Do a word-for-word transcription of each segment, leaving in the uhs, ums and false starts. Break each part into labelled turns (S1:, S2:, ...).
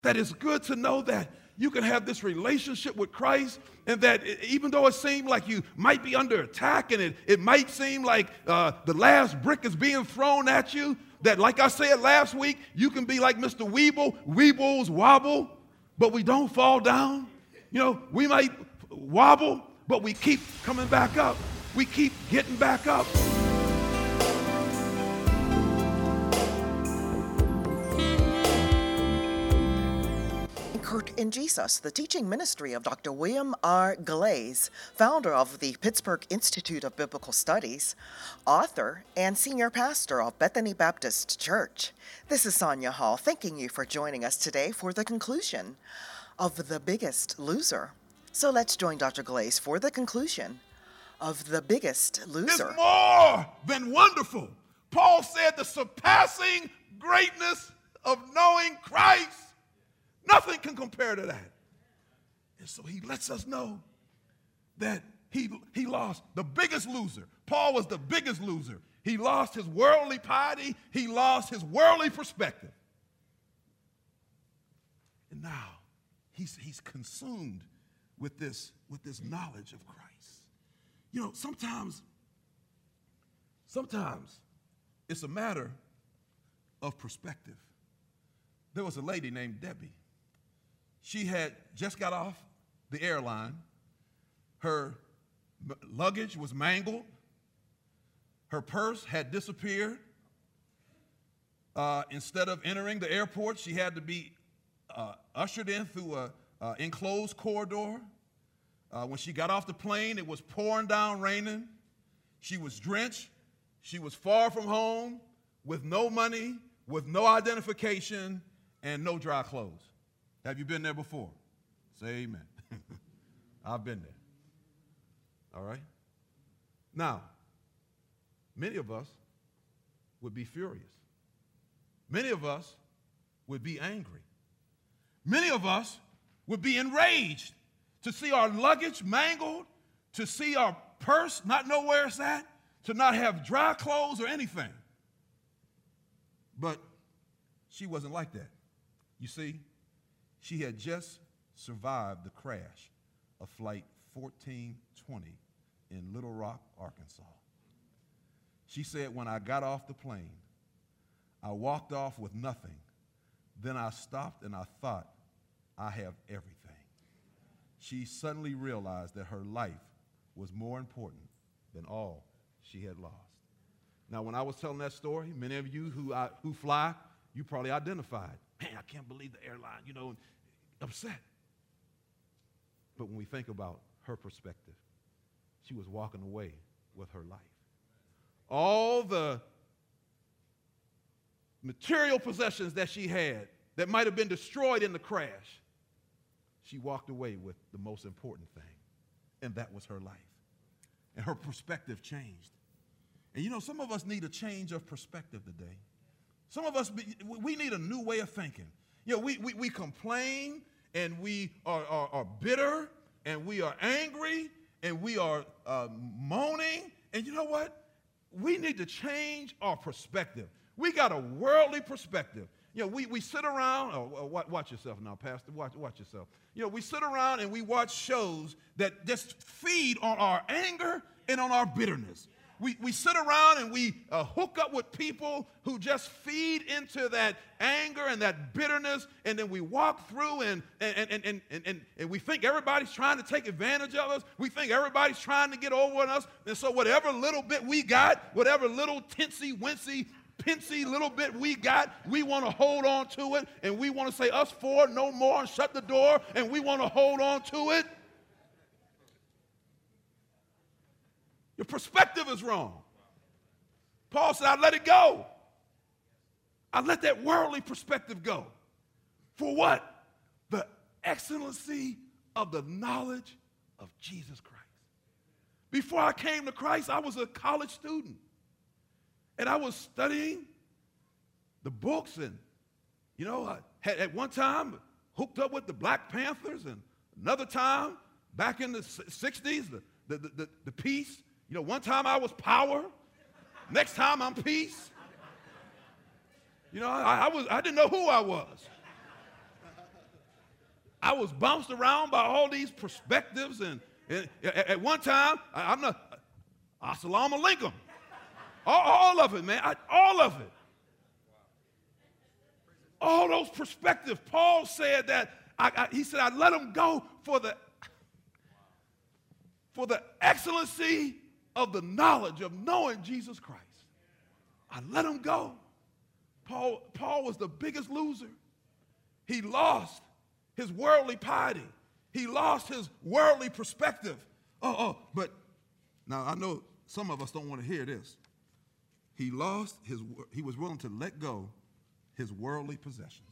S1: that it's good to know that you can have this relationship with Christ, and that even though it seems like you might be under attack, and it, it might seem like uh, the last brick is being thrown at you, that, like I said last week, you can be like Mister Weeble, Weebles wobble, but we don't fall down. You know, we might wobble, but we keep coming back up. We keep getting back up.
S2: In Jesus, the teaching ministry of Doctor William R. Glaze, founder of the Pittsburgh Institute of Biblical Studies, author, and senior pastor of Bethany Baptist Church. This is Sonia Hall, thanking you for joining us today for the conclusion of The Biggest Loser. So let's join Doctor Glaze for the conclusion of The Biggest Loser.
S1: It's more than wonderful. Paul said the surpassing greatness of knowing Christ. Nothing can compare to that. And so he lets us know that he, he lost the biggest loser. Paul was the biggest loser. He lost his worldly piety. He lost his worldly perspective. And now he's, he's consumed with this, with this knowledge of Christ. You know, sometimes, sometimes it's a matter of perspective. There was a lady named Debbie. She had just got off the airline. Her luggage was mangled. Her purse had disappeared. Uh, instead of entering the airport, she had to be uh, ushered in through an uh, enclosed corridor. Uh, when she got off the plane, it was pouring down raining. She was drenched. She was far from home, with no money, with no identification, and no dry clothes. Have you been there before? Say amen. I've been there. All right? Now, many of us would be furious. Many of us would be angry. Many of us would be enraged to see our luggage mangled, to see our purse not know where it's at, to not have dry clothes or anything. But she wasn't like that. You see, she had just survived the crash of Flight fourteen twenty in Little Rock, Arkansas. She said, when I got off the plane, I walked off with nothing. Then I stopped and I thought, I have everything. She suddenly realized that her life was more important than all she had lost. Now, when I was telling that story, many of you who, I, who fly, you probably identified. Man, I can't believe the airline, you know, upset. But when we think about her perspective, she was walking away with her life. All the material possessions that she had that might have been destroyed in the crash, she walked away with the most important thing, and that was her life. And her perspective changed. And you know, some of us need a change of perspective today. Some of us, we need a new way of thinking. You know, we, we, we complain, and we are, are, are bitter, and we are angry, and we are uh, moaning. And you know what? We need to change our perspective. We got a worldly perspective. You know, we, we sit around, oh, watch yourself now, Pastor, watch, watch yourself. You know, we sit around and we watch shows that just feed on our anger and on our bitterness. We, we sit around and we uh, hook up with people who just feed into that anger and that bitterness, and then we walk through and, and, and, and, and, and, and we think everybody's trying to take advantage of us. We think everybody's trying to get over on us. And so whatever little bit we got, whatever little tinsy, wincy, pinsy little bit we got, we want to hold on to it, and we want to say us four, no more, and shut the door, and we want to hold on to it. Your perspective is wrong. Paul said, I let it go. I let that worldly perspective go. For what? The excellency of the knowledge of Jesus Christ. Before I came to Christ, I was a college student. And I was studying the books, and, you know, I had at one time hooked up with the Black Panthers, and another time, back in the sixties, the, the, the, the, the peace. You know, one time I was power. Next time I'm peace. You know, I, I was I didn't know who I was. I was bounced around by all these perspectives, and, and at, at one time, I, I'm not, assalamu alaikum. All, all of it, man, I, all of it. All those perspectives. Paul said that, I, I, he said, I let them go for the, for the excellency of the knowledge of knowing Jesus Christ. I let them go. Paul, Paul was the biggest loser. He lost his worldly piety. He lost his worldly perspective. Oh, oh, but now I know some of us don't want to hear this. He lost his, he was willing to let go his worldly possessions.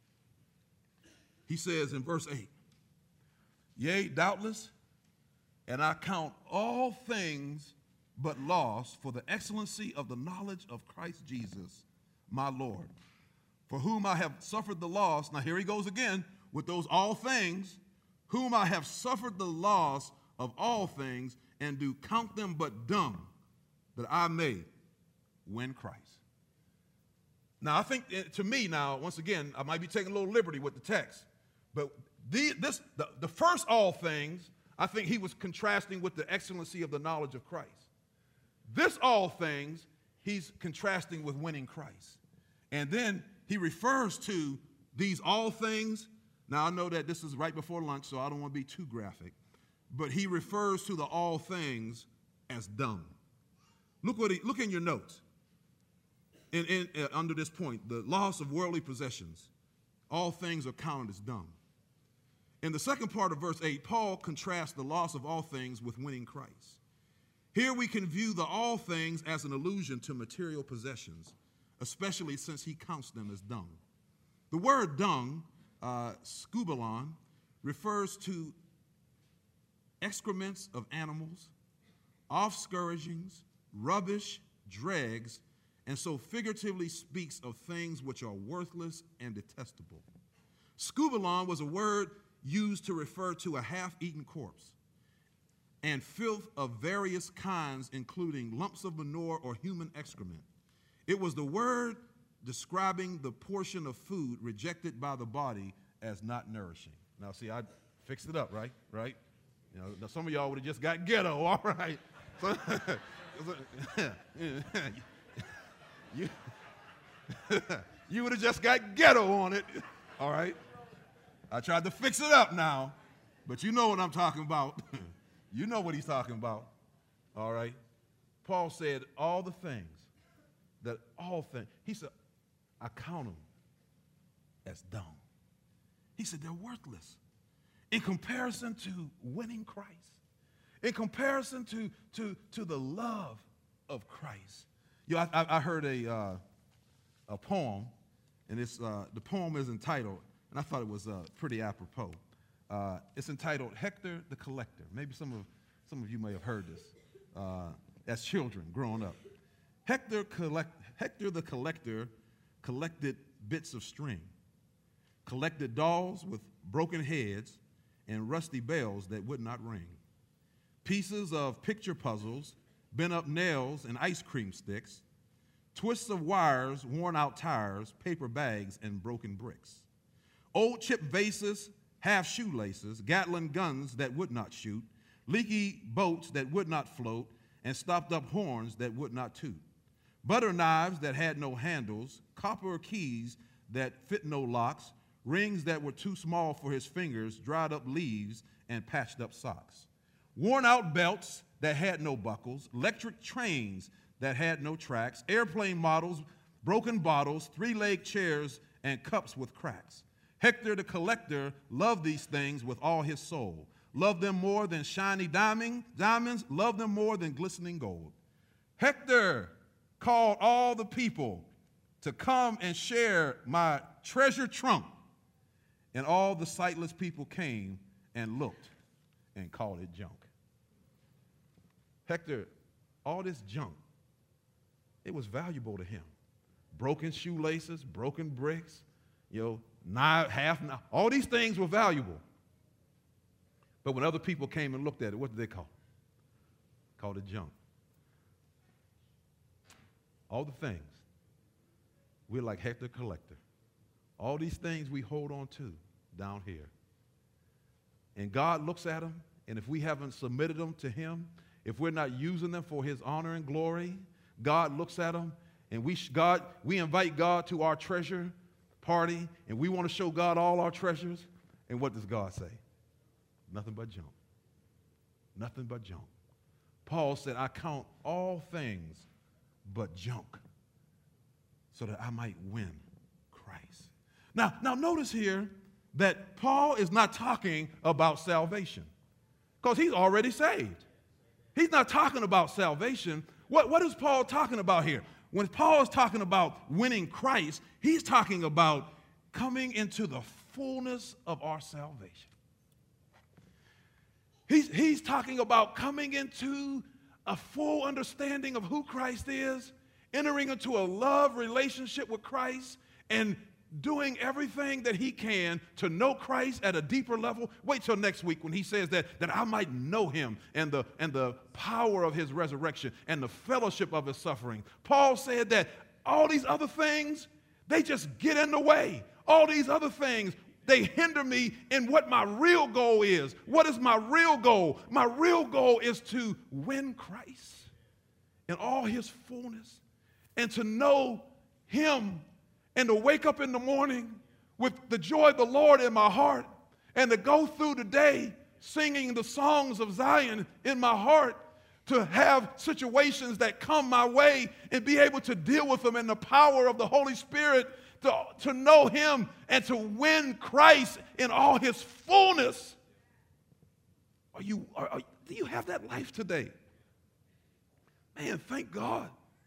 S1: He says in verse eight, yea, doubtless, and I count all things but loss for the excellency of the knowledge of Christ Jesus, my Lord, for whom I have suffered the loss. Now here he goes again with those all things, whom I have suffered the loss of all things, and do count them but dung, that I may win Christ. Now I think, to me now, once again, I might be taking a little liberty with the text, but the, this, the, the first all things, I think he was contrasting with the excellency of the knowledge of Christ. This all things, he's contrasting with winning Christ. And then he refers to these all things. Now, I know that this is right before lunch, so I don't want to be too graphic. But he refers to the all things as dung. Look what he, look in your notes. In, in, uh, under this point, the loss of worldly possessions, all things are counted as dung. In the second part of verse eight, Paul contrasts the loss of all things with winning Christ. Here we can view the all things as an allusion to material possessions, especially since he counts them as dung. The word dung, uh, skubalon, refers to excrements of animals, offscourgings, rubbish, dregs, and so figuratively speaks of things which are worthless and detestable. Skubalon was a word used to refer to a half-eaten corpse and filth of various kinds, including lumps of manure or human excrement. It was the word describing the portion of food rejected by the body as not nourishing. Now, see, I fixed it up, right? Right? You know, some of y'all would have just got ghetto, all right? So, you you would have just got ghetto on it, all right? I tried to fix it up now, but you know what I'm talking about. You know what he's talking about, all right? Paul said all the things, that all things, he said, I count them as dung. He said they're worthless in comparison to winning Christ, in comparison to, to, to the love of Christ. You know, I, I heard a, uh, a poem, and it's, uh, the poem is entitled, and I thought it was uh, pretty apropos. Uh, it's entitled Hector the Collector. Maybe some of, some of you may have heard this uh, as children growing up. Hector, collect, Hector the Collector collected bits of string, collected dolls with broken heads and rusty bells that would not ring, pieces of picture puzzles, bent-up nails and ice cream sticks, twists of wires, worn-out tires, paper bags, and broken bricks, old chipped vases, half shoelaces, Gatling guns that would not shoot, leaky boats that would not float, and stopped-up horns that would not toot, butter knives that had no handles, copper keys that fit no locks, rings that were too small for his fingers, dried-up leaves, and patched-up socks, worn-out belts that had no buckles, electric trains that had no tracks, airplane models, broken bottles, three-legged chairs, and cups with cracks. Hector the Collector loved these things with all his soul, loved them more than shiny diamond, diamonds, loved them more than glistening gold. Hector called all the people to come and share my treasure trunk, and all the sightless people came and looked and called it junk. Hector, all this junk, it was valuable to him. Broken shoelaces, broken bricks, you know, knife, half, all these things were valuable. But when other people came and looked at it, what did they call it? Called it junk. All the things, we're like Hector Collector. All these things we hold on to down here, and God looks at them, and if we haven't submitted them to him, if we're not using them for his honor and glory, God looks at them, and we God we invite God to our treasure party, and we want to show God all our treasures. And what does God say? Nothing but junk. Nothing but junk. Paul said, I count all things but junk so that I might win Christ. Now, now notice here that Paul is not talking about salvation because he's already saved. He's not talking about salvation. What, what is Paul talking about here? When Paul is talking about winning Christ, he's talking about coming into the fullness of our salvation. He's, he's talking about coming into a full understanding of who Christ is, entering into a love relationship with Christ, and doing everything that he can to know Christ at a deeper level. Wait till next week when he says that, that I might know him and the, and the power of his resurrection and the fellowship of his suffering. Paul said that all these other things, they just get in the way. All these other things, they hinder me in what my real goal is. What is my real goal? My real goal is to win Christ in all his fullness and to know him and to wake up in the morning with the joy of the Lord in my heart and to go through the day singing the songs of Zion in my heart, to have situations that come my way and be able to deal with them in the power of the Holy Spirit, to, to know him and to win Christ in all his fullness. Are you, are, are, do you have that life today? Man, thank God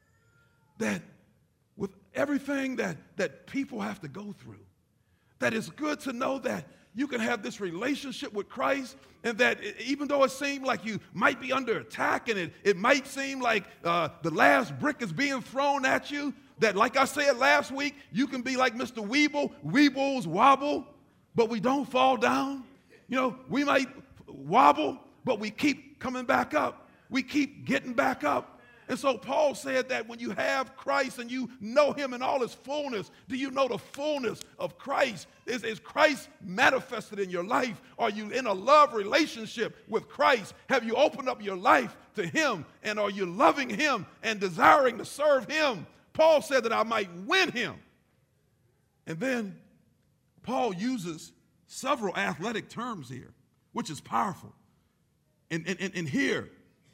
S1: that with everything that, that people have to go through, that it's good to know that you can have this relationship with Christ, and that even though it seemed like you might be under attack and it, it might seem like uh, the last brick is being thrown at you, that like I said last week, you can be like Mister Weeble, Weebles wobble, but we don't fall down. You know, we might wobble, but we keep coming back up. We keep getting back up. And so Paul said that when you have Christ and you know him in all his fullness, do you know the fullness of Christ? Is, is Christ manifested in your life? Are you in a love relationship with Christ? Have you opened up your life to him? And are you loving him and desiring to serve him? Paul said that I might win him. And then Paul uses several athletic terms here, which is powerful. And, and, and, and here,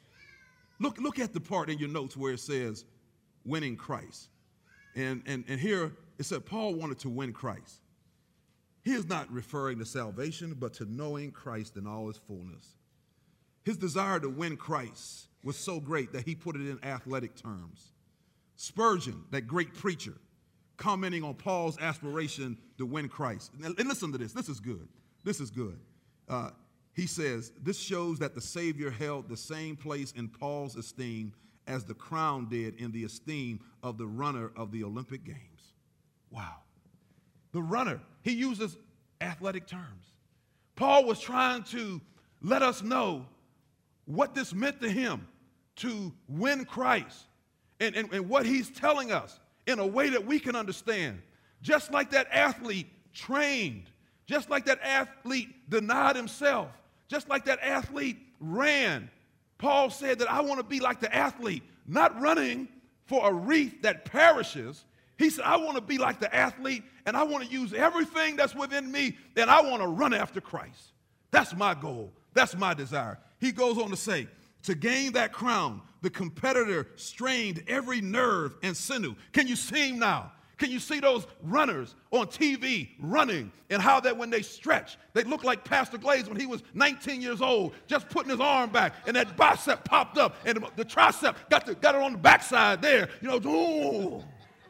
S1: Look, look at the part in your notes where it says winning Christ. And, and, and here it said Paul wanted to win Christ. He is not referring to salvation, but to knowing Christ in all his fullness. His desire to win Christ was so great that he put it in athletic terms. Spurgeon, that great preacher, commenting on Paul's aspiration to win Christ. And listen to this. This is good. This is good. Uh, He says, this shows that the Savior held the same place in Paul's esteem as the crown did in the esteem of the runner of the Olympic Games. Wow. The runner, he uses athletic terms. Paul was trying to let us know what this meant to him to win Christ, and, and, and what he's telling us in a way that we can understand. Just like that athlete trained, just like that athlete denied himself, just like that athlete ran, Paul said that I want to be like the athlete, not running for a wreath that perishes. He said, I want to be like the athlete, and I want to use everything that's within me, and I want to run after Christ. That's my goal. That's my desire. He goes on to say, to gain that crown, the competitor strained every nerve and sinew. Can you see him now? Can you see those runners on T V running, and how that when they stretch, they look like Pastor Glaze when he was nineteen years old, just putting his arm back, and that bicep popped up, and the, the tricep got, the, got it on the backside there. You know, ooh.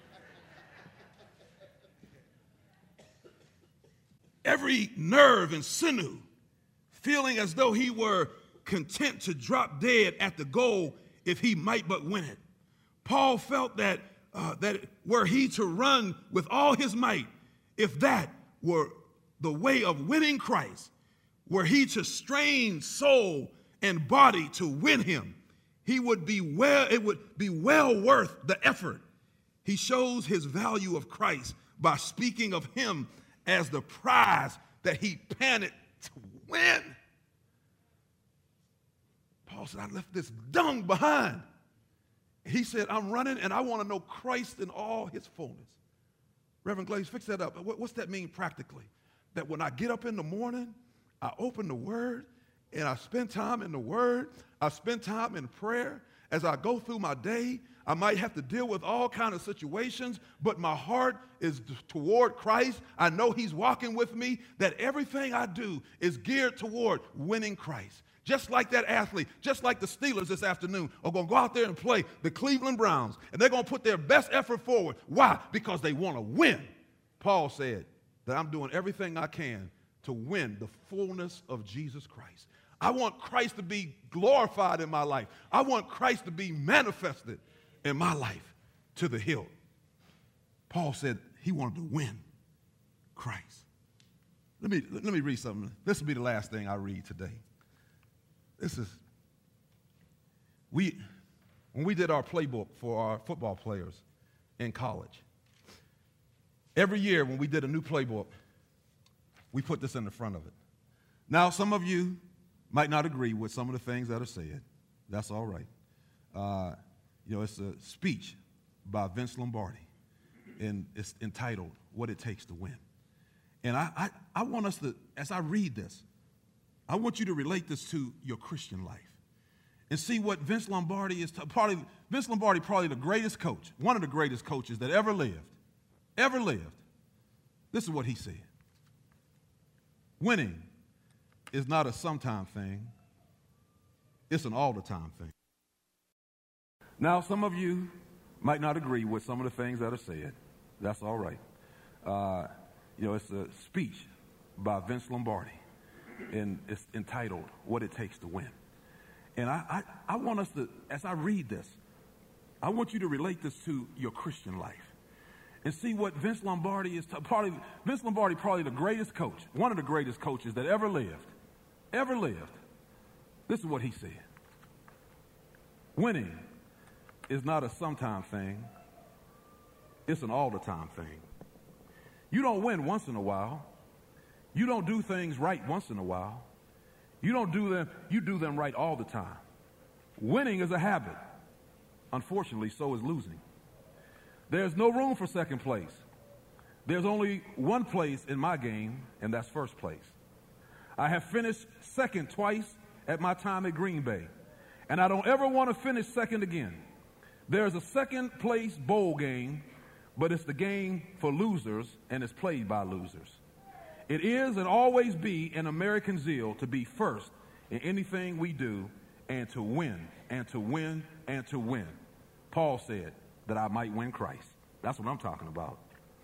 S1: Every nerve and sinew, feeling as though he were content to drop dead at the goal if he might but win it. Paul felt that Uh, that were he to run with all his might, if that were the way of winning Christ, were he to strain soul and body to win him, he would be well, it would be well worth the effort. He shows his value of Christ by speaking of him as the prize that he panted to win. Paul said, I left this dung behind. He said, I'm running and I want to know Christ in all his fullness. Reverend Glaze, fix that up. What's that mean practically? That when I get up in the morning, I open the Word and I spend time in the Word. I spend time in prayer. As I go through my day, I might have to deal with all kinds of situations, but my heart is toward Christ. I know he's walking with me, that everything I do is geared toward winning Christ. Just like that athlete, just like the Steelers this afternoon are going to go out there and play the Cleveland Browns, and they're going to put their best effort forward. Why? Because they want to win. Paul said that I'm doing everything I can to win the fullness of Jesus Christ. I want Christ to be glorified in my life. I want Christ to be manifested in my life to the hilt. Paul said he wanted to win Christ. Let me, let me read something. This will be the last thing I read today. This is, we, when we did our playbook for our football players in college, every year when we did a new playbook, we put this in the front of it. Now, some of you might not agree with some of the things that are said. That's all right. Uh, you know, it's a speech by Vince Lombardi, and it's entitled, What It Takes to Win. And I, I, I want us to, as I read this, I want you to relate this to your Christian life and see what Vince Lombardi is. T- probably, Vince Lombardi, probably the greatest coach, one of the greatest coaches that ever lived, ever lived. This is what he said. Winning is not a sometime thing. It's an all-the-time thing. Now, some of you might not agree with some of the things that are said. That's all right. Uh, you know, it's a speech by Vince Lombardi, and it's entitled, What It Takes to Win. And I, I, I want us to, as I read this, I want you to relate this to your Christian life and see what Vince Lombardi is, t- probably, Vince Lombardi, probably the greatest coach, one of the greatest coaches that ever lived, ever lived. This is what he said. Winning is not a sometime thing. It's an all-the-time thing. You don't win once in a while. You don't do things right once in a while. You don't do them, you do them right all the time. Winning is a habit. Unfortunately, so is losing. There's no room for second place. There's only one place in my game, and that's first place. I have finished second twice at my time at Green Bay, and I don't ever want to finish second again. There's a second place bowl game, but it's the game for losers, and it's played by losers. It is and always be an American zeal to be first in anything we do and to win and to win and to win. Paul said that I might win Christ. That's what I'm talking about.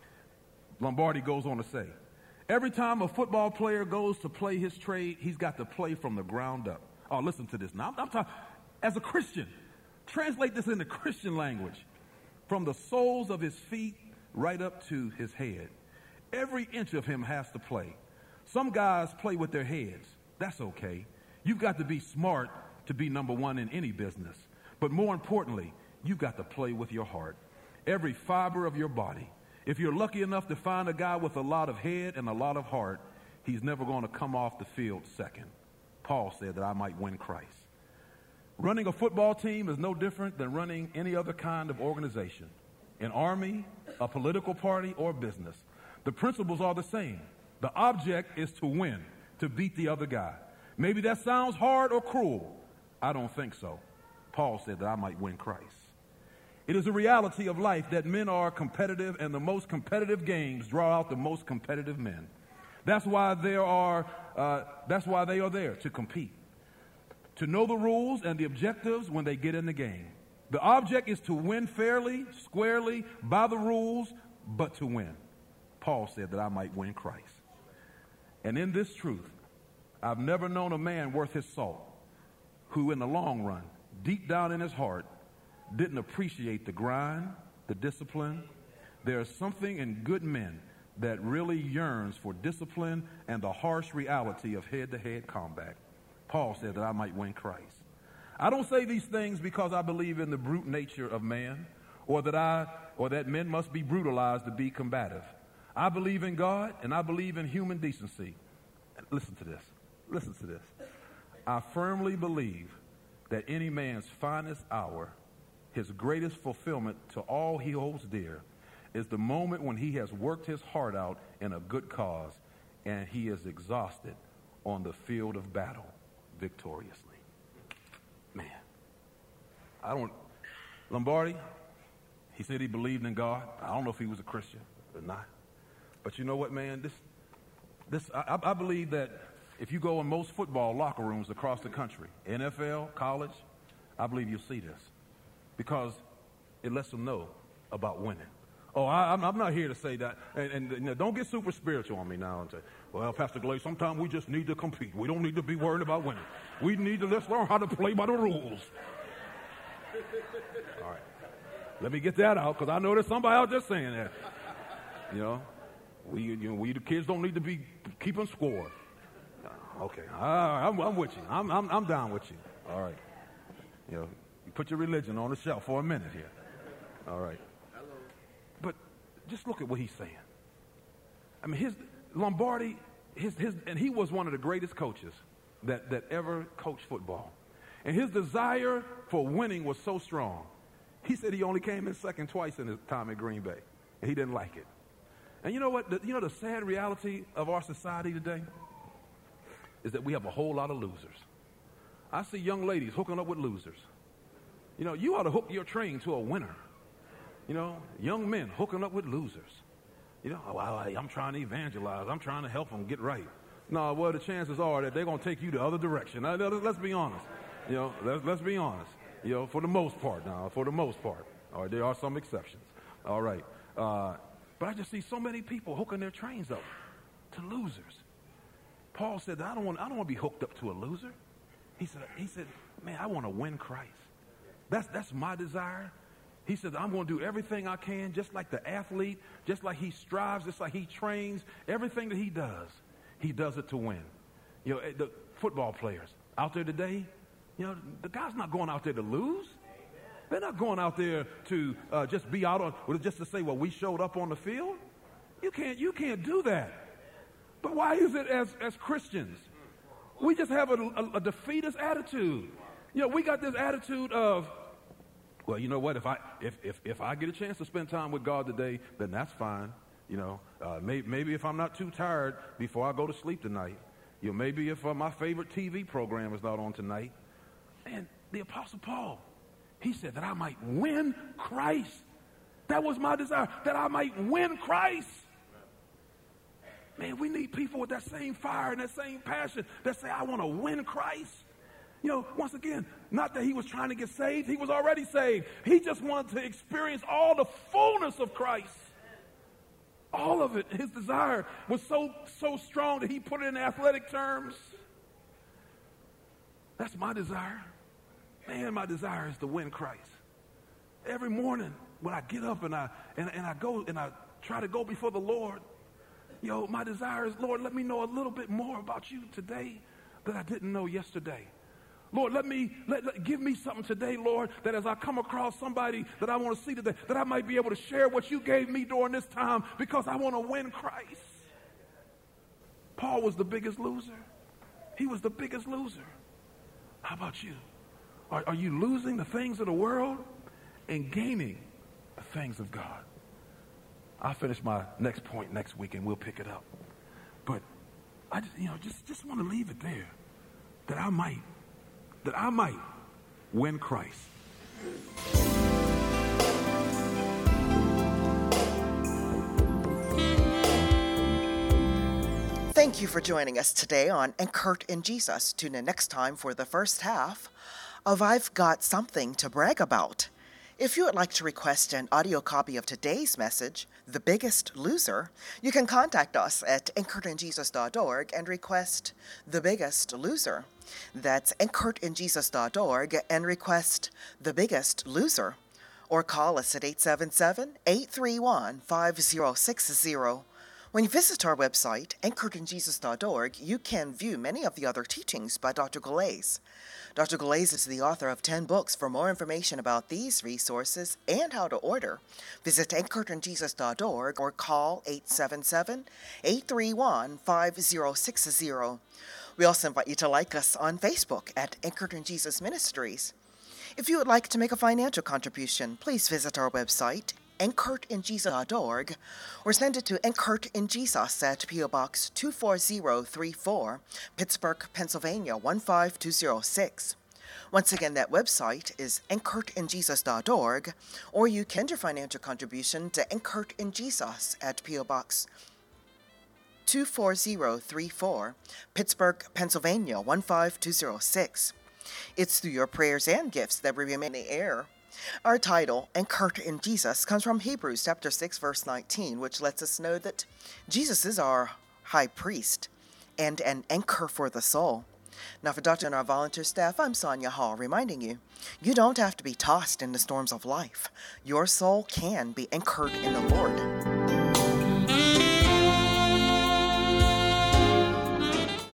S1: Lombardi goes on to say, every time a football player goes to play his trade, he's got to play from the ground up. Oh, listen to this. Now, I'm, I'm talking as a Christian. Translate this into Christian language. From the soles of his feet right up to his head. Every inch of him has to play. Some guys play with their heads. That's okay. You've got to be smart to be number one in any business. But more importantly, you've got to play with your heart. Every fiber of your body. If you're lucky enough to find a guy with a lot of head and a lot of heart, he's never going to come off the field second. Paul said that I might win Christ. Running a football team is no different than running any other kind of organization. An army, a political party, or business. The principles are the same. The object is to win, to beat the other guy. Maybe that sounds hard or cruel. I don't think so. Paul said that I might win Christ. It is a reality of life that men are competitive, and the most competitive games draw out the most competitive men. That's why there are. Uh, that's why they are there, to compete, to know the rules and the objectives when they get in the game. The object is to win fairly, squarely, by the rules, but to win. Paul said that I might win Christ. And in this truth, I've never known a man worth his salt who in the long run, deep down in his heart, didn't appreciate the grind, the discipline. There is something in good men that really yearns for discipline and the harsh reality of head-to-head combat. Paul said that I might win Christ. I don't say these things because I believe in the brute nature of man, or that I or that men must be brutalized to be combative. I believe in God, and I believe in human decency. Listen to this.
S3: Listen to this. I firmly believe that any man's finest hour, his greatest fulfillment to all he holds dear, is the moment when he has worked his heart out in a good cause and he is exhausted on the field of battle victoriously. Man, I don't, Lombardi, he said he believed in God. I don't know if he was a Christian or not. But you know what, man? This, this, I, I believe that if you go in most football locker rooms across the country, N F L, college, I believe you'll see this. Because it lets them know about winning. Oh, I, I'm, I'm not here to say that. And, and you know, don't get super spiritual on me now and say, well, Pastor Glaze, sometimes we just need to compete. We don't need to be worried about winning. We need to let's learn how to play by the rules. All right. Let me get that out, because I know there's somebody out there saying that. You know, we, you know, we the kids don't need to be keeping score. Okay, I, I'm, I'm with you. I'm, I'm, I'm down with you. All right. You know, you put your religion on the shelf for a minute here. All right. But just look at what he's saying. I mean, his Lombardi, his, his, and he was one of the greatest coaches that, that ever coached football. And his desire for winning was so strong. He said he only came in second twice in his time at Green Bay, and he didn't like it. And you know what? The, you know the sad reality of our society today is that we have a whole lot of losers. I see young ladies hooking up with losers. You know, you ought to hook your train to a winner. You know, young men hooking up with losers. You know, well, I, I'm trying to evangelize. I'm trying to help them get right. No, well, the chances are that they're going to take you the other direction. Now, let's be honest. You know, let's, let's be honest. You know, for the most part now, for the most part. All right, there are some exceptions. All right. Uh, but I just see so many people hooking their trains up to losers. Paul said that I don't want, I don't want to be hooked up to a loser. He said, he said, man, I want to win Christ. That's, that's my desire. He said, I'm going to do everything I can, just like the athlete, just like he strives, just like he trains. Everything that he does, he does it to win. You know, the football players out there today, you know, the guy's not going out there to lose. They're not going out there to uh, just be out on, or just to say, well, we showed up on the field. You can't, you can't do that. But why is it as, as Christians, we just have a, a, a defeatist attitude? You know, we got this attitude of, well, you know what, if I if, if, if I get a chance to spend time with God today, then that's fine. You know, uh, may, maybe if I'm not too tired before I go to sleep tonight, you know, maybe if uh, my favorite T V program is not on tonight. And the Apostle Paul, he said that I might win Christ. That was my desire, that I might win Christ. Man, we need people with that same fire and that same passion that say, I want to win Christ. You know, once again, not that he was trying to get saved. He was already saved. He just wanted to experience all the fullness of Christ. All of it. His desire was so, so strong that he put it in athletic terms. That's my desire. Man, my desire is to win Christ. Every morning when I get up and I, and, and I go and I try to go before the Lord, you know, my desire is, Lord, let me know a little bit more about you today that I didn't know yesterday. Lord, let me, let, let, give me something today, Lord, that as I come across somebody that I want to see today, that I might be able to share what you gave me during this time because I want to win Christ. Paul was the biggest loser. He was the biggest loser. How about you? Are, are you losing the things of the world and gaining the things of God? I'll finish my next point next week and we'll pick it up. But I just, you know, just, just want to leave it there, that I might, that I might win Christ.
S2: Thank you for joining us today on Anchored in Jesus. Tune in next time for the first half of I've Got Something to Brag About. If you would like to request an audio copy of today's message, The Biggest Loser, you can contact us at anchored in jesus dot org and request The Biggest Loser. That's anchored in jesus dot org and request The Biggest Loser. Or call us at eight seven seven, eight three one, five zero six zero. When you visit our website, anchored in jesus dot org, you can view many of the other teachings by Doctor Glaze. Doctor Glaze is the author of ten books. For more information about these resources and how to order, visit anchored in jesus dot org or call eight seven seven, eight three one, five zero six zero. We also invite you to like us on Facebook at Anchored in Jesus Ministries. If you would like to make a financial contribution, please visit our website, anchored in jesus dot org, or send it to Anchored in Jesus at P O Box two four zero three four, Pittsburgh, Pennsylvania one five two zero six. Once again, that website is anchored in jesus dot org, or you can do your financial contribution to Anchored in Jesus at P O Box two four zero three four, Pittsburgh, Pennsylvania one five two zero six. It's through your prayers and gifts that we remain in the air. Our title, Anchored in Jesus, comes from Hebrews chapter six, verse nineteen, which lets us know that Jesus is our high priest and an anchor for the soul. Now, for Doctor and our volunteer staff, I'm Sonia Hall, reminding you, you don't have to be tossed in the storms of life. Your soul can be anchored in the Lord.